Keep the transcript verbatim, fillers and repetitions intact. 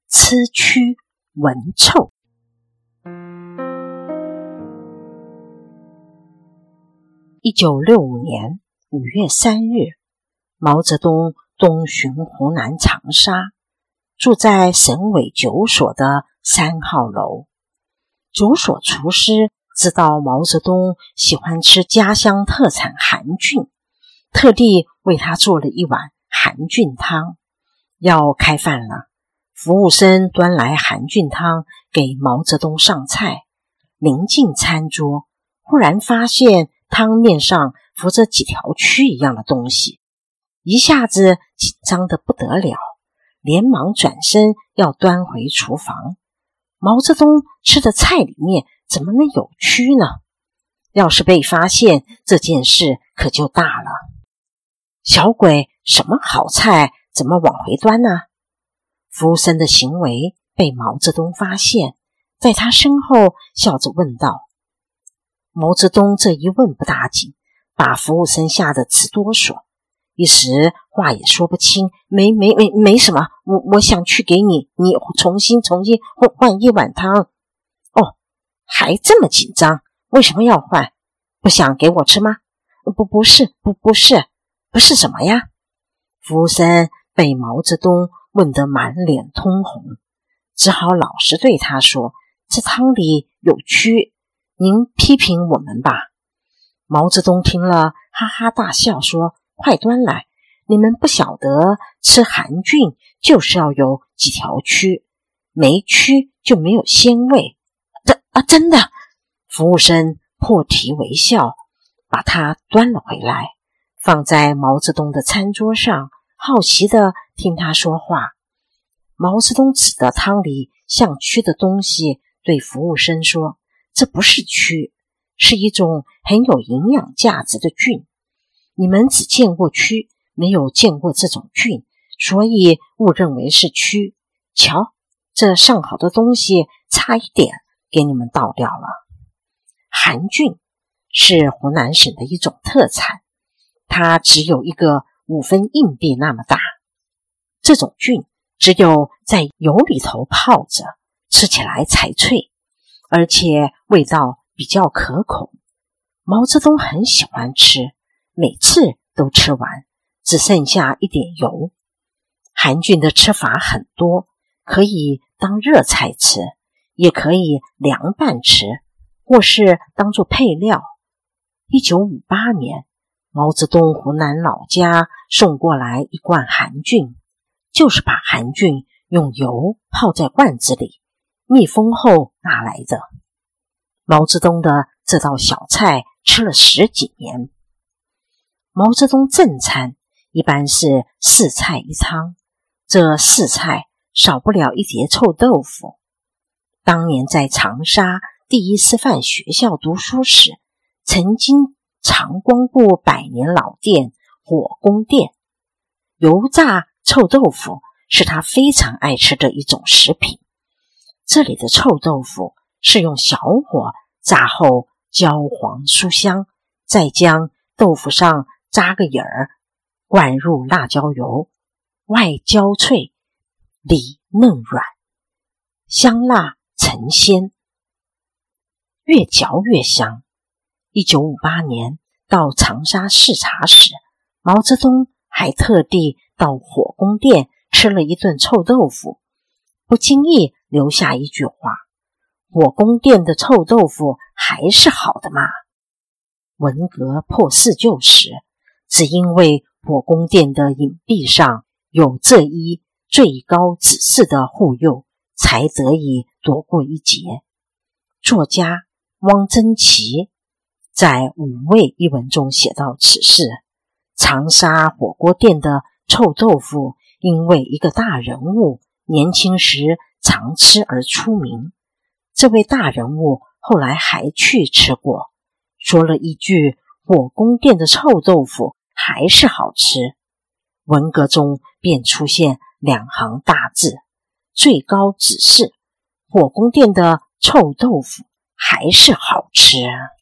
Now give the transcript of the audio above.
吃蛆闻臭。一九六五年五月三日，毛泽东东巡湖南长沙，住在省委酒所的三号楼。酒所厨师知道毛泽东喜欢吃家乡特产韩菌，特地为他做了一碗韩菌汤。要开饭了，服务生端来韩菌汤给毛泽东上菜。临近餐桌，忽然发现汤面上浮着几条蛆一样的东西，一下子紧张得不得了，连忙转身要端回厨房。毛泽东吃的菜里面怎么能有蛆呢？要是被发现，这件事可就大了。小鬼，什么好菜怎么往回端呢？服务生的行为被毛泽东发现，在他身后笑着问道。毛泽东这一问不打紧，把服务生吓得直哆嗦，一时话也说不清。没没没没什么，我我想去给你你重新重新换一碗汤。哦，还这么紧张？为什么要换？不想给我吃吗？不不是不不是不是什么呀？服务生被毛泽东问得满脸通红，只好老实对他说，这汤里有蛆，您批评我们吧。毛泽东听了哈哈大笑说，快端来，你们不晓得吃韩菌就是要有几条蛆，没蛆就没有鲜味。这啊，真的？服务生破涕为笑，把它端了回来，放在毛泽东的餐桌上，好奇地听他说话。毛泽东指着汤里像蛆的东西对服务生说，这不是蛆，是一种很有营养价值的菌。你们只见过蛆，没有见过这种菌，所以误认为是蛆。瞧，这上好的东西差一点给你们倒掉了。韩菌是湖南省的一种特产，它只有一个五分硬币那么大。这种菌只有在油里头泡着，吃起来才脆，而且味道比较可口。毛泽东很喜欢吃，每次都吃完，只剩下一点油。韩菌的吃法很多，可以当热菜吃，也可以凉拌吃，或是当作配料。一九五八年，毛泽东湖南老家送过来一罐韩菌，就是把韩菌用油泡在罐子里，密封后拿来的。毛泽东的这道小菜吃了十几年。毛泽东正餐一般是四菜一汤，这四菜少不了一碟臭豆腐。当年在长沙第一师范学校读书时，曾经常光顾百年老店火宫店，油炸臭豆腐是他非常爱吃的一种食品。这里的臭豆腐是用小火炸后焦黄酥香，再将豆腐上扎个眼儿，灌入辣椒油，外焦脆，里嫩软，香辣沉鲜，越嚼越香。一九五八年到长沙视察时，毛泽东还特地到火宫店吃了一顿臭豆腐，不经意留下一句话，火宫店的臭豆腐还是好的嘛。文革破四旧时，只因为火宫殿的影壁上有这一最高指示的护佑，才得以躲过一劫。作家汪曾祺在《五味》一文中写到此事，长沙火锅店的臭豆腐因为一个大人物年轻时常吃而出名，这位大人物后来还去吃过，说了一句火宫店的臭豆腐还是好吃。文革中便出现两行大字，最高指示，火宫店的臭豆腐还是好吃。